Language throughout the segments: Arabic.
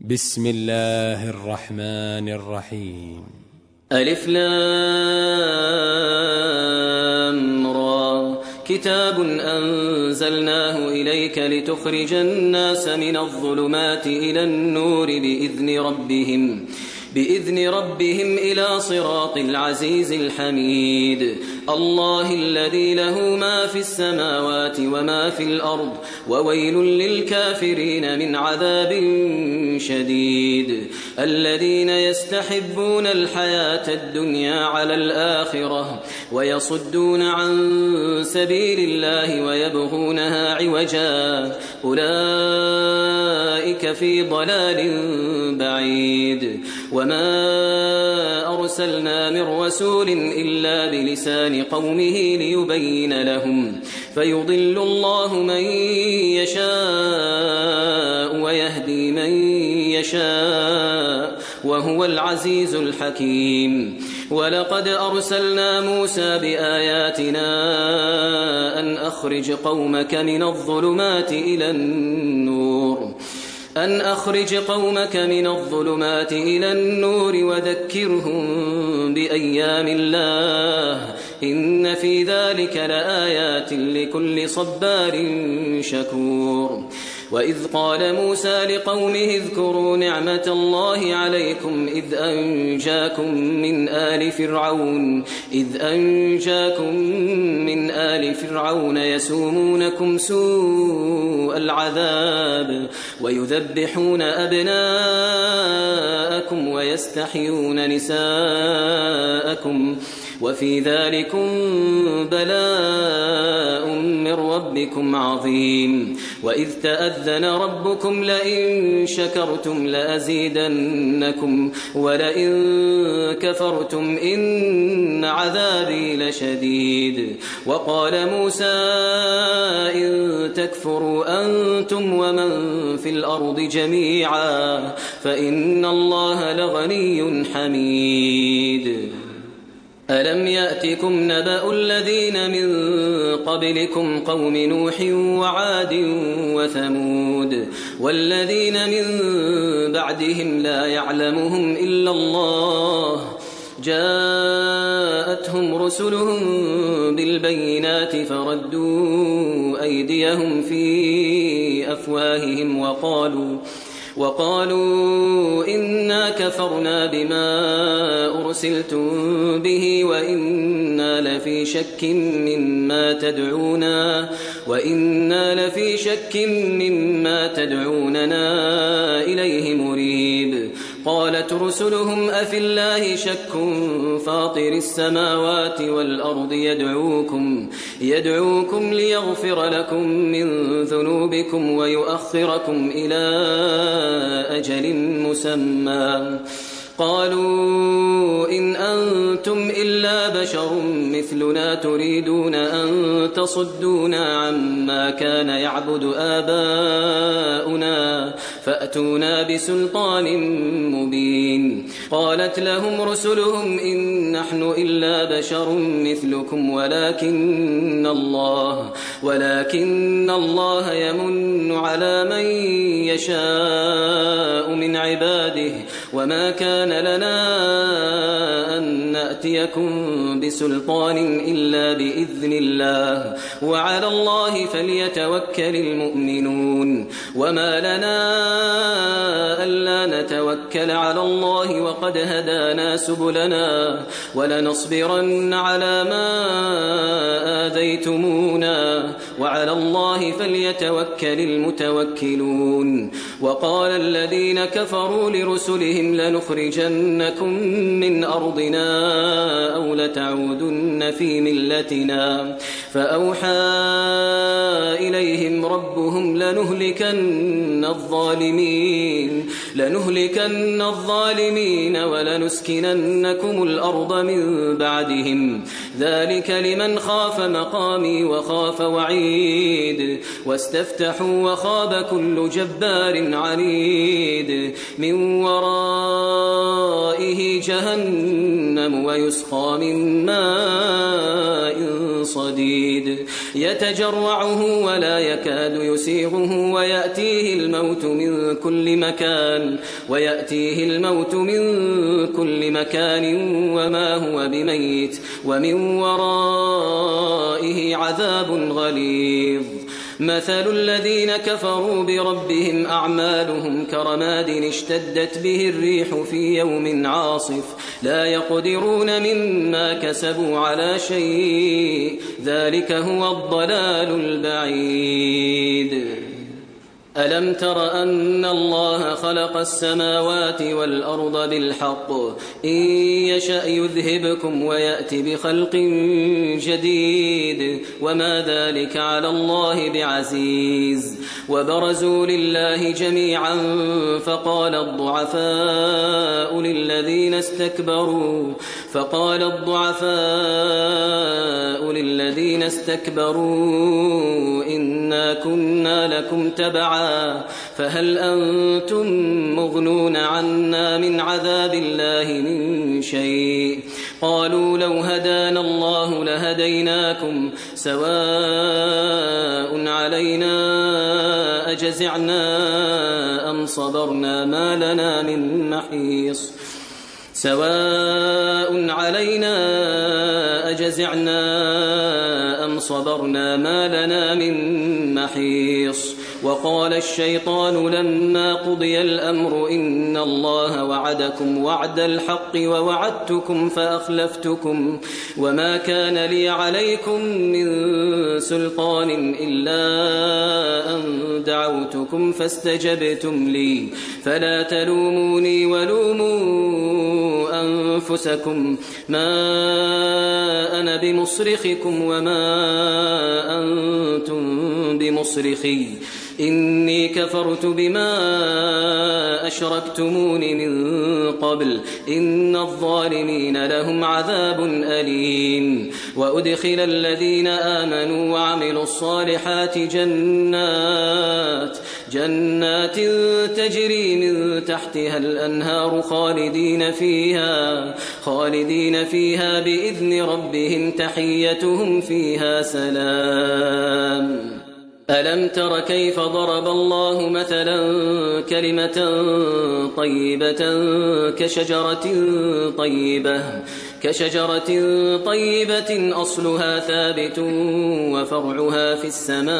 بسم الله الرحمن الرحيم. ألف لام را كتاب أنزلناه إليك لتخرج الناس من الظلمات إلى النور بإذن ربهم إلى صراط العزيز الحميد. الله الذي له ما في السماوات وما في الأرض وويل للكافرين من عذاب شديد. الذين يستحبون الحياة الدنيا على الآخرة ويصدون عن سبيل الله ويبغونها عوجا أولئك في ضلال بعيد. وما أرسلنا من رسول إلا بلسان قومه ليبين لهم فيضل الله من يشاء ويهدي من يشاء وهو العزيز الحكيم. ولقد أرسلنا موسى بآياتنا أن أخرج قومك من الظلمات إلى النور وذكرهم بأيام الله إن في ذلك لآيات لكل صبار شكور. وإذ قال موسى لقومه اذكروا نعمة الله عليكم إذ أنجاكم من آل فرعون يسومونكم سوء العذاب ويذبحون أبناءكم ويستحيون نساءكم وفي ذلكم بلاء من ربكم عظيم. وإذ تأذن ربكم لئن شكرتم لأزيدنكم ولئن كفرتم إن عذابي لشديد. وقال موسى إن تكفروا أنتم ومن في الأرض جميعا فإن الله لغني حميد. ألم يأتكم نبأ الذين من قبلكم قوم نوح وعاد وثمود والذين من بعدهم لا يعلمهم إلا الله جاءتهم رسلهم بالبينات فردوا أيديهم في أفواههم وقالوا إنا كفرنا بما أرسلتم به وإنا لفي شك مما تدعوننا إليه مريب. قالت رسلهم أفي الله شك فاطر السماوات والأرض يدعوكم ليغفر لكم من ذنوبكم ويؤخركم إلى أجل مسمى. قالوا إن أنتم إلا بشر مثلنا تريدون أن تصدونا عما كان يعبد آباؤنا فأتونا بسلطان مبين. قالت لهم رسلهم إن نحن إلا بشر مثلكم ولكن الله يمن على من يشاء من عباده وما كان لنا أن نأتيكم بسلطان إلا بإذن الله وعلى الله فليتوكل المؤمنون. وما لنا ألا نتوكل على الله وقد هدانا سبلنا ولنصبرن على ما آذيتمونا وعلى الله فليتوكل المتوكلون. وقال الذين كفروا لرسلهم لنخرجنكم من أرضنا أو لتعودن في ملتنا فأوحى إليهم ربهم لنهلكن الظالمين ولنسكننكم الأرض من بعدهم ذلك لمن خاف مقامي وخاف وعيد. واستفتحوا وخاب كل جبار عنيد من ورائه جهنم ويسقى من ماء صديد يتجرعه ولا يكاد يسيغه ويأتيه الموت من كل مكان وما هو بميت ومن ورائه عذاب غليظ مثل الذين كفروا بربهم أعمالهم كرماد اشتدت به الريح في يوم عاصف لا يقدرون مما كسبوا على شيء ذلك هو الضلال البعيد ألم تر أن الله خلق السماوات والأرض بالحق إن يشأ يذهبكم ويأتي بخلق جديد وما ذلك على الله بعزيز وبرزوا لله جميعا فقال الضعفاء للذين استكبروا إنا كنا لكم تبعا فهل أنتم مغنون عنا من عذاب الله من شيء قالوا لو هدانا الله لهديناكم سواء علينا أجزعنا أم صبرنا ما لنا من محيص وقال الشيطان لما قضي الأمر إن الله وعدكم وعد الحق ووعدتكم فأخلفتكم وما كان لي عليكم من سلطان إلا أن دعوتكم فاستجبتم لي فلا تلوموني ولوموا أنفسكم ما أنا بمصرخكم وما أنتم بمصرخي إني كفرت بما أشركتمون من قبل إن الظالمين لهم عذاب أليم وأدخل الذين آمنوا وعملوا الصالحات جنات تجري من تحتها الأنهار خالدين فيها بإذن ربهم تحيتهم فيها سلام ألم تر كيف ضرب الله مثلا كلمة طيبة كشجرة طيبة أصلها ثابت وفرعها في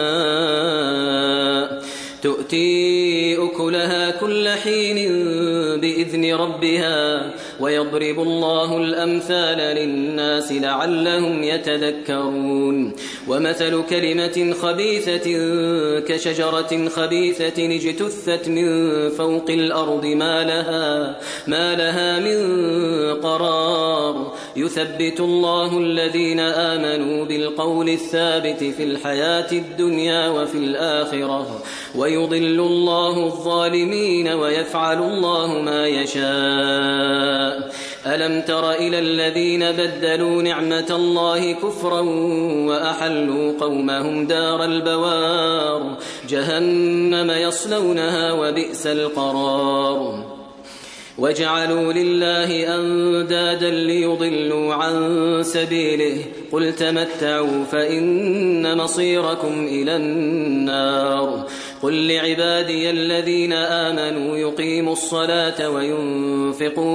السماء تؤتي أكلها كل حين بإذن ربها ويضرب الله الأمثال للناس لعلهم يتذكرون ومثل كلمة خبيثة كشجرة خبيثة اجتثت من فوق الأرض ما لها من قرار يثبت الله الذين آمنوا بالقول الثابت في الحياة الدنيا وفي الآخرة ويضل الله الظالمين ويفعل الله ما يشاء ألم تر إلى الذين بدلوا نعمة الله كفرا وأحلوا قومهم دار البوار جهنم يصلونها وبئس القرار وجعلوا لله أندادا ليضلوا عن سبيله قل تمتعوا فإن مصيركم إلى النار قل لعبادي الذين آمنوا يقيموا الصلاة وينفقوا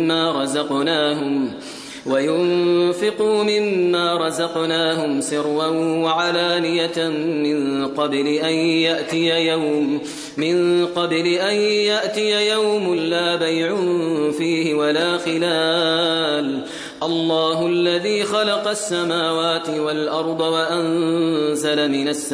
مما رزقناهم سرا وعلانية من قبل أن يأتي يوم لا بيع فيه ولا خلال الله الذي خلق السماوات والأرض وأنزل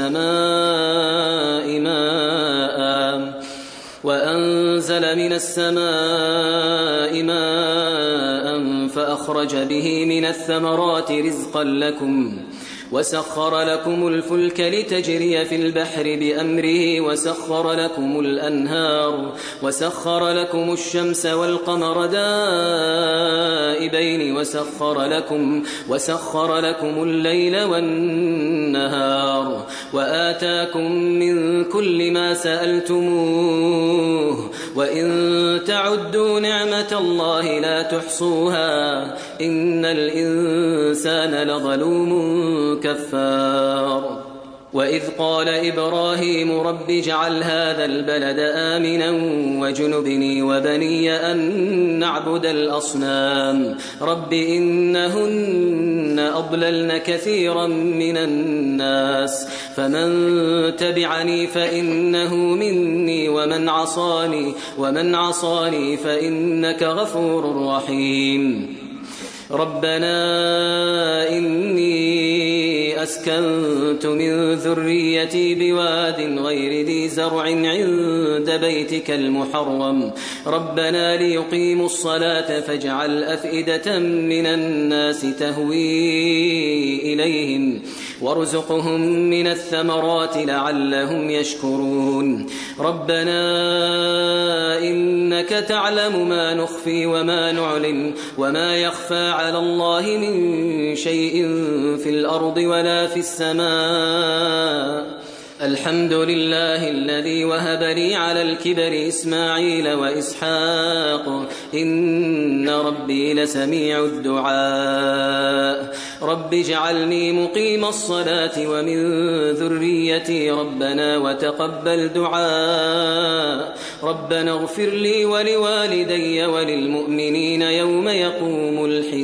من السماء ماء فأخرج به من الثمرات رزقا لكم وسخر لكم الفلك لتجري في البحر بأمره وسخر لكم الأنهار وسخر لكم الشمس والقمر دائبين وسخر لكم الليل والنهار وآتاكم من كل ما سألتموه وإن تعدوا نعمة الله لا تحصوها إن الإنسان لظلوم كفار وإذ قال إبراهيم رب اجعل هذا البلد آمنا وجنبني وبني أن نعبد الأصنام رب إنهن أضللن كثيرا من الناس فمن تبعني فإنه مني ومن عصاني فإنك غفور رحيم ربنا إني أسكنت من ذريتي بواد غير ذي زرع عند بيتك المحرم ربنا ليقيموا الصلاة فاجعل أفئدة من الناس تهوي إليهم وارزقهم من الثمرات لعلهم يشكرون ربنا إنك تعلم ما نخفي وما نعلن وما يخفى على الله من شيء في الأرض ولا في السماء الحمد لله الذي وهب لي على الكبر إسماعيل وإسحاق إن ربي لسميع الدعاء رب اجعلني مقيم الصلاة ومن ذريتي ربنا وتقبل دعاء ربنا اغفر لي ولوالدي وللمؤمنين يوم يقوم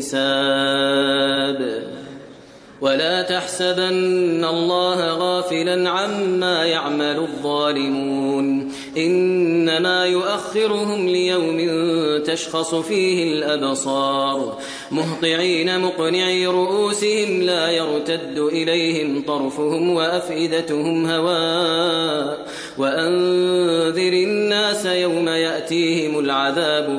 الحساب ولا تحسبن الله غافلا عما يعمل الظالمون إنما يؤخرهم ليوم تشخص فيه الأبصار مهطعين مقنعي رؤوسهم لا يرتد إليهم طرفهم وأفئدتهم هواء وأنذر الناس يوم يأتيهم العذاب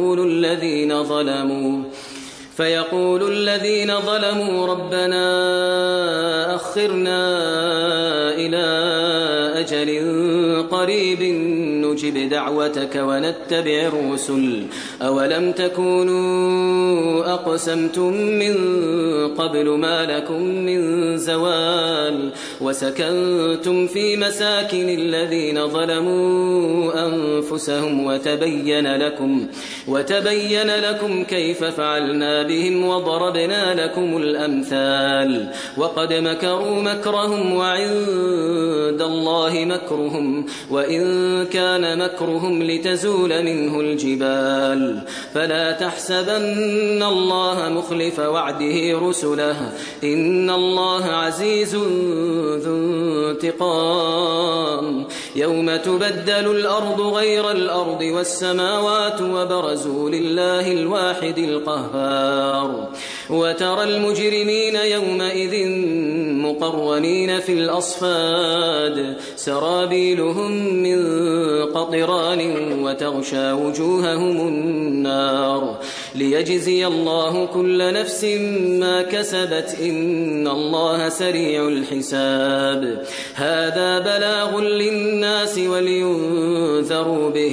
فيقول الذين ظلموا ربنا أخرنا إلى أجل قريب نجب دعوتك ونتبع الرسل أولم تكونوا أقسمتم من قبل ما لكم من زوال وسكنتم في مساكن الذين ظلموا أنفسهم وتبين لكم كيف فعلنا بهم وضربنا لكم الأمثال وقد مكروا مكرهم وعند الله مكرهم وإن كان مكرهم لتزول منه الجبال فلا تحسبن الله مخلف وعده رسله إن الله عزيز ذو انتقام يوم تبدل الأرض غير الأرض والسماوات وبرزوا لله الواحد القهار وترى المجرمين يومئذ مقرنين في الأصفاد سرابيلهم من قطران وتغشى وجوههم النار ليجزي الله كل نفس ما كسبت إن الله سريع الحساب هذا بلاغ للناس ولينذروا به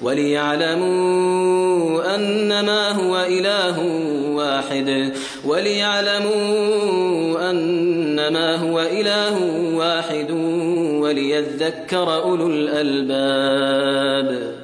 وليعلموا أنما هو إله واحد وليذكر أولو الألباب